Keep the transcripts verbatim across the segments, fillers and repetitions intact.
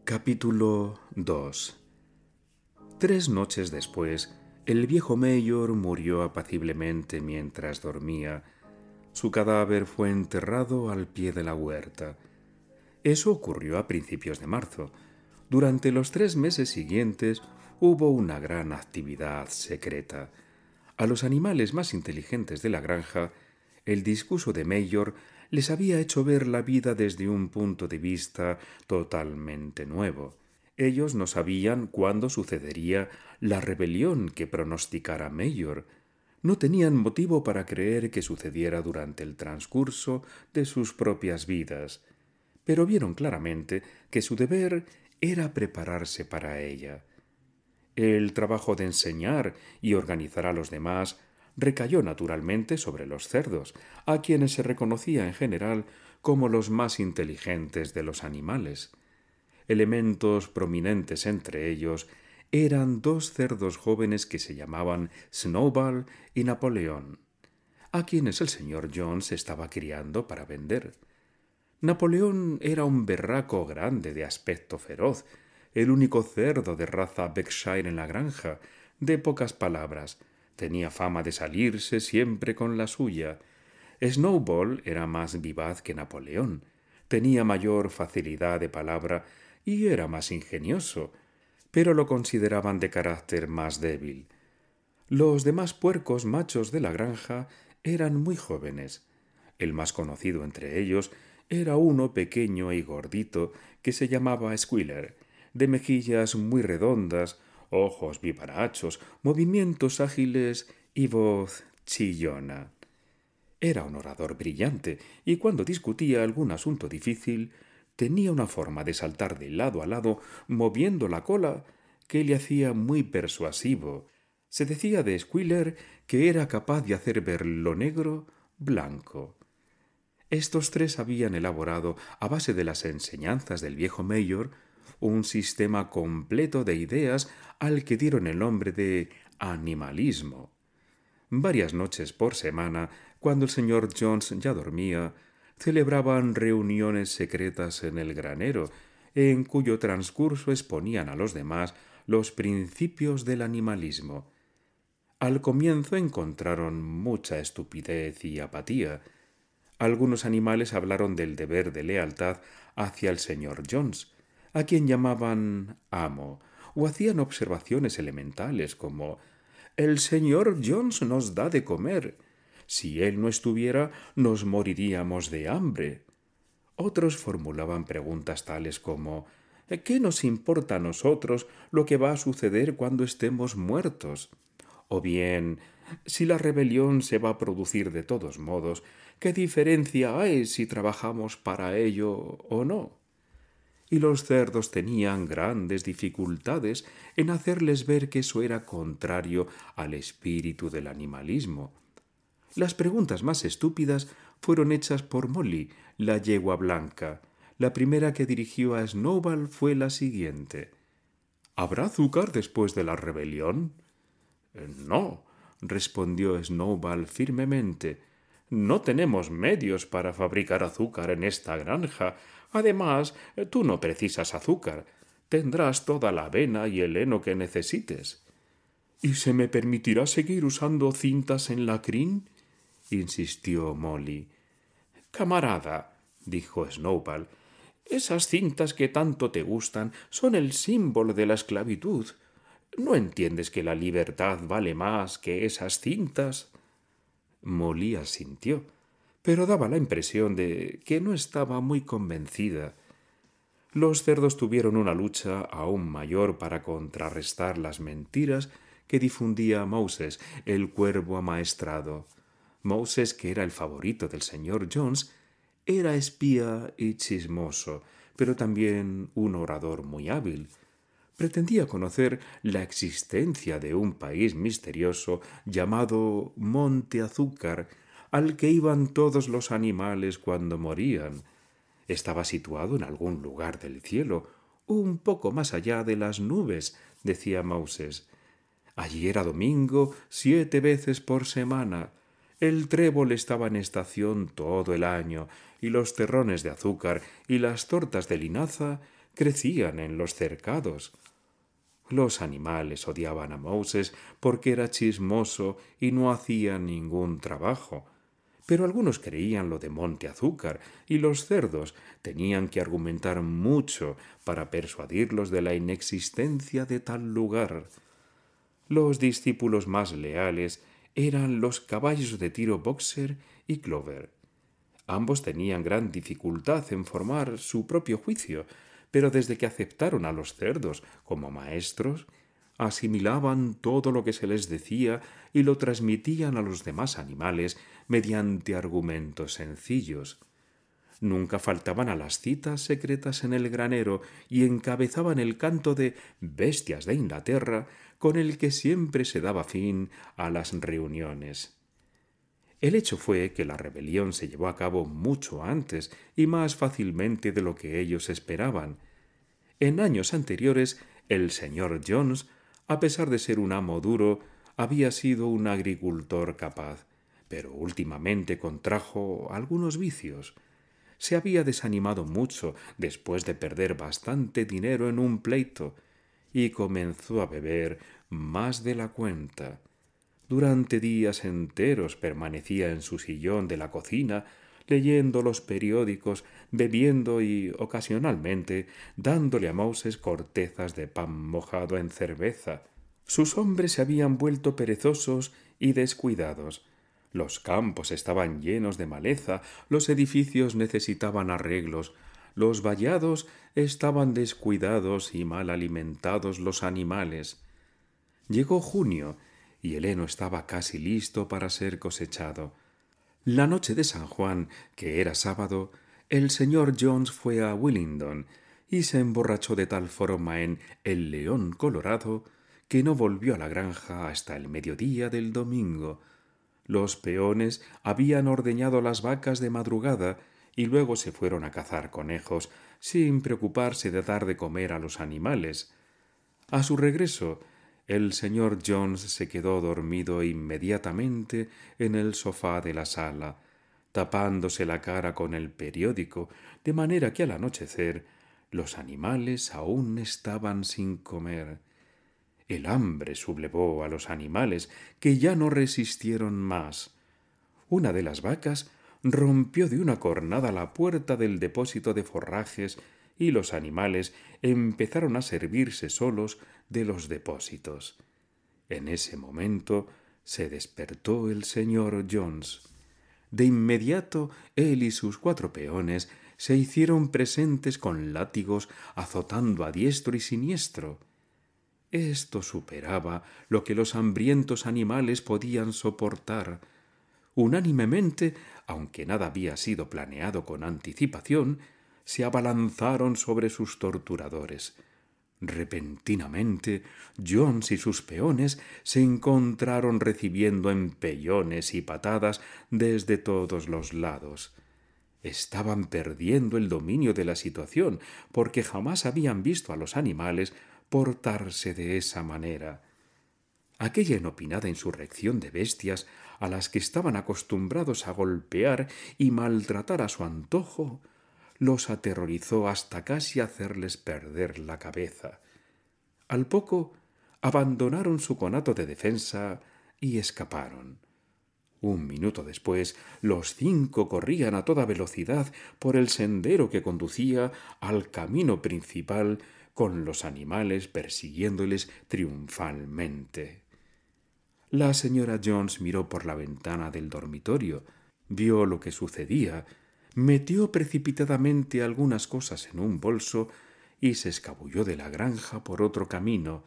Capítulo dos. Tres noches después, el viejo Mayor murió apaciblemente mientras dormía. Su cadáver fue enterrado al pie de la huerta. Eso ocurrió a principios de marzo. Durante los tres meses siguientes hubo una gran actividad secreta. A los animales más inteligentes de la granja, el discurso de Mayor les había hecho ver la vida desde un punto de vista totalmente nuevo. Ellos no sabían cuándo sucedería la rebelión que pronosticara Mayor. No tenían motivo para creer que sucediera durante el transcurso de sus propias vidas, pero vieron claramente que su deber era prepararse para ella. El trabajo de enseñar y organizar a los demás recayó naturalmente sobre los cerdos, a quienes se reconocía en general como los más inteligentes de los animales. Elementos prominentes entre ellos eran dos cerdos jóvenes que se llamaban Snowball y Napoleón, a quienes el señor Jones estaba criando para vender. Napoleón era un berraco grande de aspecto feroz, el único cerdo de raza Berkshire en la granja, de pocas palabras. Tenía fama de salirse siempre con la suya. Snowball era más vivaz que Napoleón, tenía mayor facilidad de palabra y era más ingenioso, pero lo consideraban de carácter más débil. Los demás puercos machos de la granja eran muy jóvenes. El más conocido entre ellos era uno pequeño y gordito que se llamaba Squealer, de mejillas muy redondas, ojos vivarachos, movimientos ágiles y voz chillona. Era un orador brillante y cuando discutía algún asunto difícil tenía una forma de saltar de lado a lado moviendo la cola que le hacía muy persuasivo. Se decía de Squealer que era capaz de hacer ver lo negro blanco. Estos tres habían elaborado, a base de las enseñanzas del viejo Mayor, un sistema completo de ideas al que dieron el nombre de animalismo. Varias noches por semana, cuando el señor Jones ya dormía, celebraban reuniones secretas en el granero, en cuyo transcurso exponían a los demás los principios del animalismo. Al comienzo encontraron mucha estupidez y apatía. Algunos animales hablaron del deber de lealtad hacia el señor Jones, a quien llamaban amo, o hacían observaciones elementales como «El señor Jones nos da de comer. Si él no estuviera, nos moriríamos de hambre». Otros formulaban preguntas tales como «¿Qué nos importa a nosotros lo que va a suceder cuando estemos muertos?». O bien, si la rebelión se va a producir de todos modos, ¿qué diferencia hay si trabajamos para ello o no? Y los cerdos tenían grandes dificultades en hacerles ver que eso era contrario al espíritu del animalismo. Las preguntas más estúpidas fueron hechas por Molly, la yegua blanca. La primera que dirigió a Snowball fue la siguiente. «¿Habrá azúcar después de la rebelión?» «No», respondió Snowball firmemente. «No tenemos medios para fabricar azúcar en esta granja. Además, tú no precisas azúcar. Tendrás toda la avena y el heno que necesites». «¿Y se me permitirá seguir usando cintas en la crin?», insistió Molly. «Camarada», dijo Snowball, «esas cintas que tanto te gustan son el símbolo de la esclavitud. ¿No entiendes que la libertad vale más que esas cintas?» Molly asintió, pero daba la impresión de que no estaba muy convencida. Los cerdos tuvieron una lucha aún mayor para contrarrestar las mentiras que difundía Moses, el cuervo amaestrado. Moses, que era el favorito del señor Jones, era espía y chismoso, pero también un orador muy hábil. Pretendía conocer la existencia de un país misterioso llamado Monte Azúcar, al que iban todos los animales cuando morían. Estaba situado en algún lugar del cielo, un poco más allá de las nubes, decía Moses. Allí era domingo siete veces por semana. El trébol estaba en estación todo el año, y los terrones de azúcar y las tortas de linaza crecían en los cercados. Los animales odiaban a Moses porque era chismoso y no hacía ningún trabajo. Pero algunos creían lo de Monte Azúcar y los cerdos tenían que argumentar mucho para persuadirlos de la inexistencia de tal lugar. Los discípulos más leales eran los caballos de tiro Boxer y Clover. Ambos tenían gran dificultad en formar su propio juicio, pero desde que aceptaron a los cerdos como maestros, asimilaban todo lo que se les decía y lo transmitían a los demás animales mediante argumentos sencillos. Nunca faltaban a las citas secretas en el granero y encabezaban el canto de Bestias de Inglaterra, con el que siempre se daba fin a las reuniones. El hecho fue que la rebelión se llevó a cabo mucho antes y más fácilmente de lo que ellos esperaban. En años anteriores, el señor Jones, a pesar de ser un amo duro, había sido un agricultor capaz, pero últimamente contrajo algunos vicios. Se había desanimado mucho después de perder bastante dinero en un pleito y comenzó a beber más de la cuenta. Durante días enteros permanecía en su sillón de la cocina, leyendo los periódicos, bebiendo y, ocasionalmente, dándole a Moses cortezas de pan mojado en cerveza. Sus hombres se habían vuelto perezosos y descuidados. Los campos estaban llenos de maleza, los edificios necesitaban arreglos, los vallados estaban descuidados y mal alimentados los animales. Llegó junio y el heno estaba casi listo para ser cosechado. La noche de San Juan, que era sábado, el señor Jones fue a Willingdon y se emborrachó de tal forma en El León Colorado que no volvió a la granja hasta el mediodía del domingo. Los peones habían ordeñado las vacas de madrugada y luego se fueron a cazar conejos, sin preocuparse de dar de comer a los animales. A su regreso, el señor Jones se quedó dormido inmediatamente en el sofá de la sala, tapándose la cara con el periódico, de manera que al anochecer los animales aún estaban sin comer. El hambre sublevó a los animales, que ya no resistieron más. Una de las vacas rompió de una cornada la puerta del depósito de forrajes y los animales empezaron a servirse solos de los depósitos. En ese momento se despertó el señor Jones. De inmediato él y sus cuatro peones se hicieron presentes con látigos, azotando a diestro y siniestro. Esto superaba lo que los hambrientos animales podían soportar. Unánimemente, aunque nada había sido planeado con anticipación, se abalanzaron sobre sus torturadores. Repentinamente, Jones y sus peones se encontraron recibiendo empellones y patadas desde todos los lados. Estaban perdiendo el dominio de la situación, porque jamás habían visto a los animales portarse de esa manera. Aquella inopinada insurrección de bestias a las que estaban acostumbrados a golpear y maltratar a su antojo los aterrorizó hasta casi hacerles perder la cabeza. Al poco abandonaron su conato de defensa y escaparon. Un minuto después, los cinco corrían a toda velocidad por el sendero que conducía al camino principal, con los animales persiguiéndoles triunfalmente. La señora Jones miró por la ventana del dormitorio, vio lo que sucedía, metió precipitadamente algunas cosas en un bolso y se escabulló de la granja por otro camino.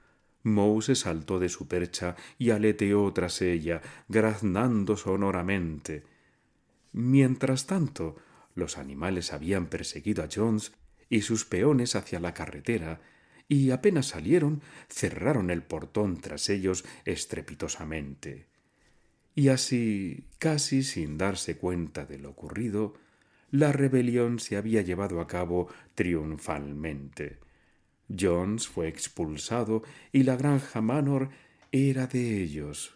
Mose saltó de su percha y aleteó tras ella, graznando sonoramente. Mientras tanto, los animales habían perseguido a Jones y sus peones hacia la carretera, y apenas salieron, cerraron el portón tras ellos estrepitosamente. Y así, casi sin darse cuenta de lo ocurrido, la rebelión se había llevado a cabo triunfalmente. Jones fue expulsado y la granja Manor era de ellos.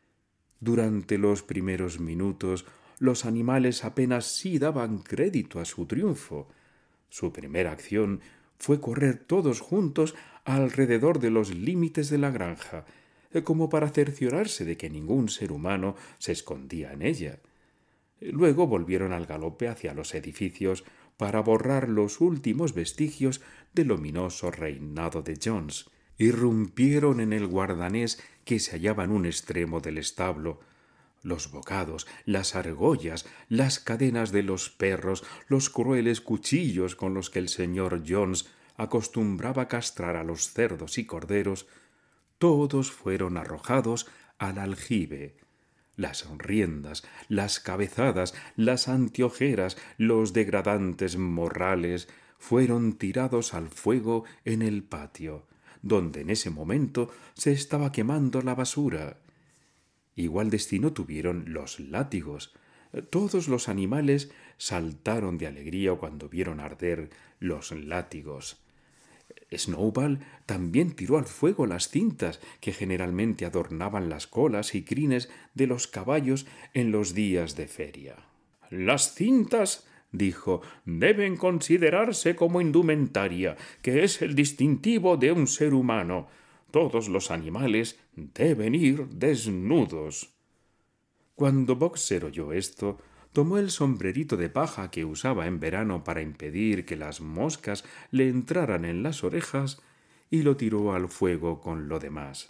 Durante los primeros minutos, los animales apenas sí daban crédito a su triunfo. Su primera acción fue correr todos juntos alrededor de los límites de la granja, eh, como para cerciorarse de que ningún ser humano se escondía en ella. Luego volvieron al galope hacia los edificios para borrar los últimos vestigios del ominoso reinado de Jones. Irrumpieron en el guardanés que se hallaba en un extremo del establo. Los bocados, las argollas, las cadenas de los perros, los crueles cuchillos con los que el señor Jones acostumbraba castrar a los cerdos y corderos, todos fueron arrojados al aljibe. Las riendas, las cabezadas, las anteojeras, los degradantes morrales fueron tirados al fuego en el patio, donde en ese momento se estaba quemando la basura. Igual destino tuvieron los látigos. Todos los animales saltaron de alegría cuando vieron arder los látigos. Snowball también tiró al fuego las cintas que generalmente adornaban las colas y crines de los caballos en los días de feria. «Las cintas», dijo, «deben considerarse como indumentaria, que es el distintivo de un ser humano. Todos los animales deben ir desnudos». Cuando Boxer oyó esto, tomó el sombrerito de paja que usaba en verano para impedir que las moscas le entraran en las orejas y lo tiró al fuego con lo demás.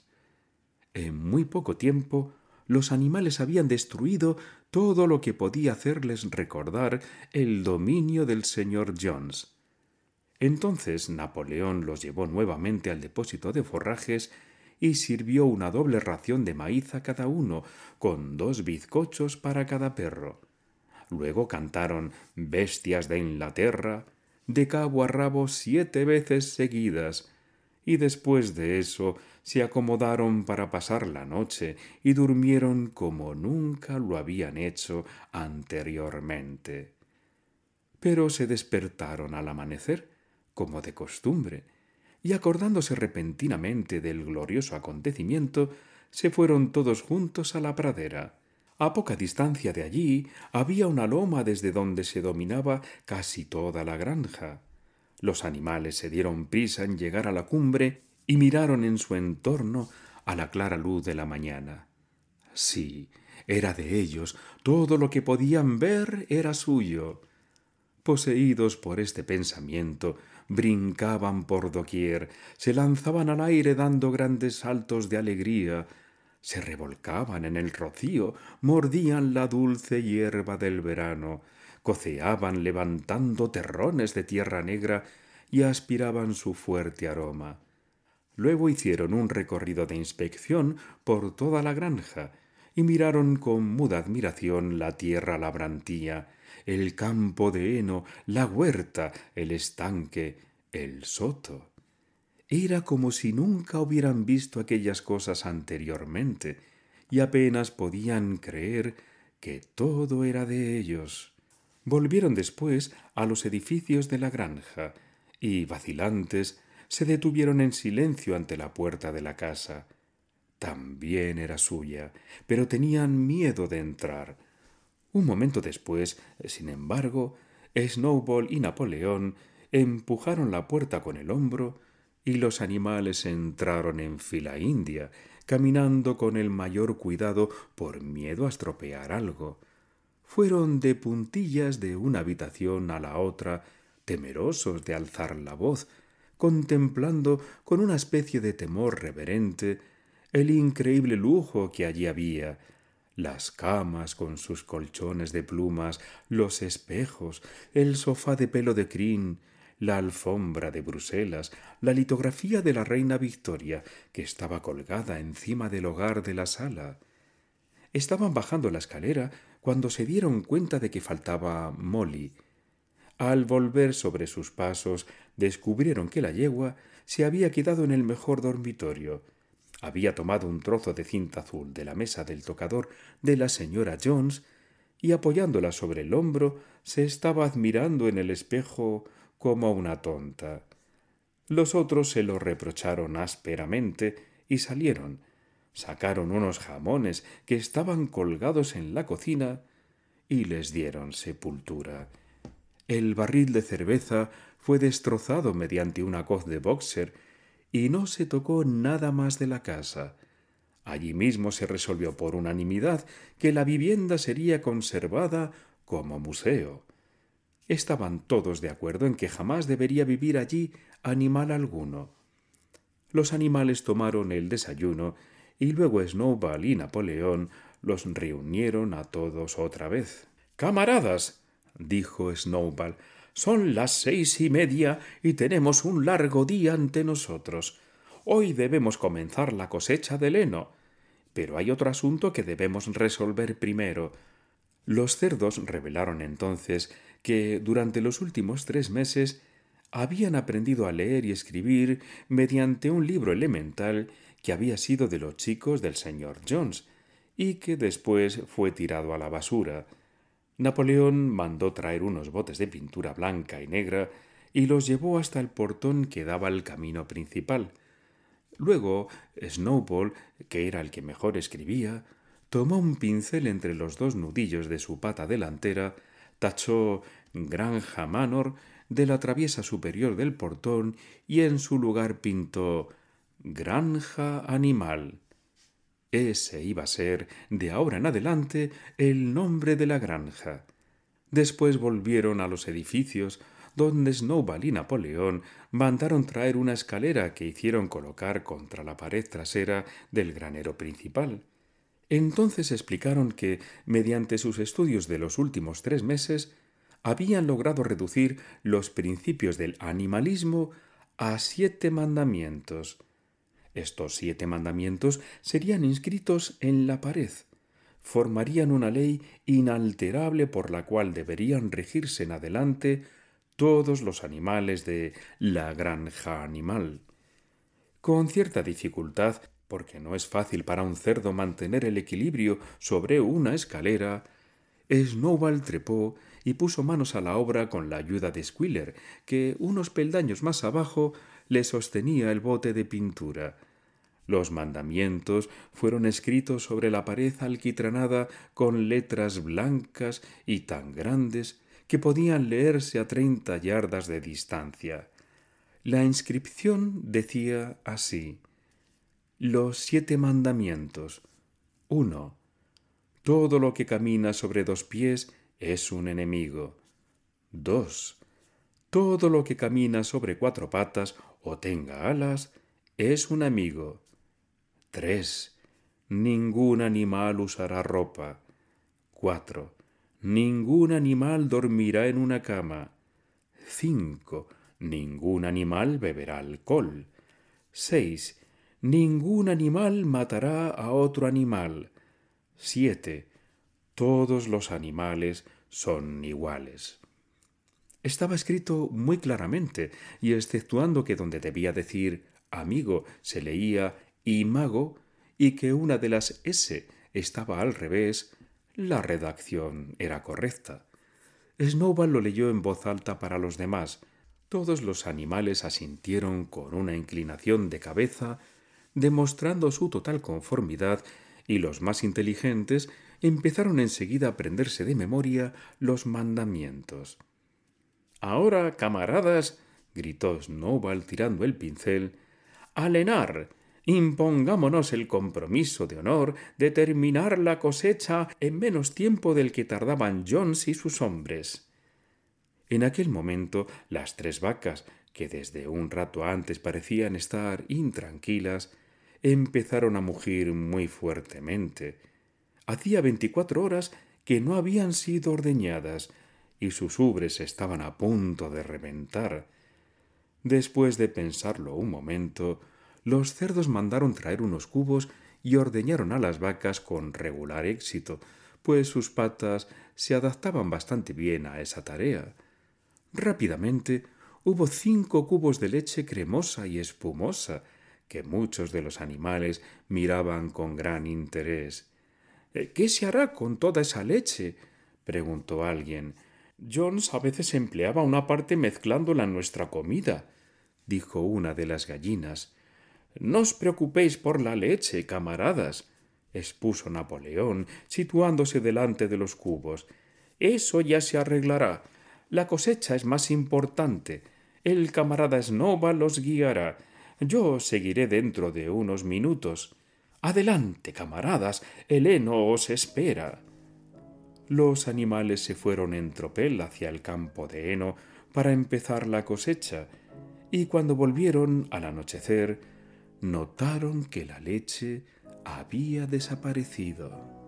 En muy poco tiempo, los animales habían destruido todo lo que podía hacerles recordar el dominio del señor Jones. Entonces Napoleón los llevó nuevamente al depósito de forrajes y sirvió una doble ración de maíz a cada uno, con dos bizcochos para cada perro. Luego cantaron «Bestias de Inglaterra» de cabo a rabo siete veces seguidas, y después de eso se acomodaron para pasar la noche y durmieron como nunca lo habían hecho anteriormente. Pero se despertaron al amanecer, como de costumbre, y acordándose repentinamente del glorioso acontecimiento, se fueron todos juntos a la pradera. A poca distancia de allí había una loma desde donde se dominaba casi toda la granja. Los animales se dieron prisa en llegar a la cumbre y miraron en su entorno a la clara luz de la mañana. Sí, era de ellos, todo lo que podían ver era suyo. Poseídos por este pensamiento, brincaban por doquier, se lanzaban al aire dando grandes saltos de alegría, se revolcaban en el rocío, mordían la dulce hierba del verano, coceaban levantando terrones de tierra negra y aspiraban su fuerte aroma. Luego hicieron un recorrido de inspección por toda la granja y miraron con muda admiración la tierra labrantía, el campo de heno, la huerta, el estanque, el soto. Era como si nunca hubieran visto aquellas cosas anteriormente, y apenas podían creer que todo era de ellos. Volvieron después a los edificios de la granja, y, vacilantes, se detuvieron en silencio ante la puerta de la casa. También era suya, pero tenían miedo de entrar. Un momento después, sin embargo, Snowball y Napoleón empujaron la puerta con el hombro y los animales entraron en fila india, caminando con el mayor cuidado por miedo a estropear algo. Fueron de puntillas de una habitación a la otra, temerosos de alzar la voz, contemplando con una especie de temor reverente el increíble lujo que allí había, las camas con sus colchones de plumas, los espejos, el sofá de pelo de crin, la alfombra de Bruselas, la litografía de la reina Victoria, que estaba colgada encima del hogar de la sala. Estaban bajando la escalera cuando se dieron cuenta de que faltaba Molly. Al volver sobre sus pasos, descubrieron que la yegua se había quedado en el mejor dormitorio. Había tomado un trozo de cinta azul de la mesa del tocador de la señora Jones y, apoyándola sobre el hombro, se estaba admirando en el espejo como una tonta. Los otros se lo reprocharon ásperamente y salieron. Sacaron unos jamones que estaban colgados en la cocina y les dieron sepultura. El barril de cerveza fue destrozado mediante una hoz de boxer y no se tocó nada más de la casa. Allí mismo se resolvió por unanimidad que la vivienda sería conservada como museo. Estaban todos de acuerdo en que jamás debería vivir allí animal alguno. Los animales tomaron el desayuno y luego Snowball y Napoleón los reunieron a todos otra vez. «Camaradas», dijo Snowball, «son las seis y media y tenemos un largo día ante nosotros. Hoy debemos comenzar la cosecha del heno. Pero hay otro asunto que debemos resolver primero». Los cerdos revelaron entonces que durante los últimos tres meses habían aprendido a leer y escribir mediante un libro elemental que había sido de los chicos del señor Jones y que después fue tirado a la basura. Napoleón mandó traer unos botes de pintura blanca y negra y los llevó hasta el portón que daba al camino principal. Luego Snowball, que era el que mejor escribía, tomó un pincel entre los dos nudillos de su pata delantera, tachó Granja Manor de la traviesa superior del portón y en su lugar pintó Granja Animal. Ese iba a ser, de ahora en adelante, el nombre de la granja. Después volvieron a los edificios, donde Snowball y Napoleón mandaron traer una escalera que hicieron colocar contra la pared trasera del granero principal. Entonces explicaron que, mediante sus estudios de los últimos tres meses, habían logrado reducir los principios del animalismo a siete mandamientos. Estos siete mandamientos serían inscritos en la pared. Formarían una ley inalterable por la cual deberían regirse en adelante todos los animales de la granja animal. Con cierta dificultad, porque no es fácil para un cerdo mantener el equilibrio sobre una escalera, Snowball trepó y puso manos a la obra con la ayuda de Squealer, que unos peldaños más abajo le sostenía el bote de pintura. Los mandamientos fueron escritos sobre la pared alquitranada con letras blancas y tan grandes que podían leerse a treinta yardas de distancia. La inscripción decía así: Los siete mandamientos. uno. Todo lo que camina sobre dos pies es un enemigo. dos. Todo lo que camina sobre cuatro patas o tenga alas es un amigo. tres. Ningún animal usará ropa. cuatro. Ningún animal dormirá en una cama. cinco. Ningún animal beberá alcohol. seis. Ningún animal matará a otro animal. siete. Todos los animales son iguales. Estaba escrito muy claramente, y exceptuando que donde debía decir amigo se leía imago y que una de las S estaba al revés, la redacción era correcta. Snowball lo leyó en voz alta para los demás. Todos los animales asintieron con una inclinación de cabeza, demostrando su total conformidad, y los más inteligentes empezaron enseguida a aprenderse de memoria los mandamientos. «Ahora, camaradas», gritó Snowball tirando el pincel, «alenar, impongámonos el compromiso de honor de terminar la cosecha en menos tiempo del que tardaban Jones y sus hombres». En aquel momento las tres vacas, que desde un rato antes parecían estar intranquilas, empezaron a mugir muy fuertemente. Hacía veinticuatro horas que no habían sido ordeñadas y sus ubres estaban a punto de reventar. Después de pensarlo un momento, los cerdos mandaron traer unos cubos y ordeñaron a las vacas con regular éxito, pues sus patas se adaptaban bastante bien a esa tarea. Rápidamente hubo cinco cubos de leche cremosa y espumosa, que muchos de los animales miraban con gran interés. «¿Qué se hará con toda esa leche?», preguntó alguien. «Jones a veces empleaba una parte mezclándola en nuestra comida», dijo una de las gallinas. «No os preocupéis por la leche, camaradas», expuso Napoleón, situándose delante de los cubos. «Eso ya se arreglará. La cosecha es más importante. El camarada Snowball los guiará. Yo seguiré dentro de unos minutos. Adelante, camaradas, el heno os espera. Los animales se fueron en tropel hacia el campo de heno para empezar la cosecha, y cuando volvieron al anochecer, notaron que la leche había desaparecido.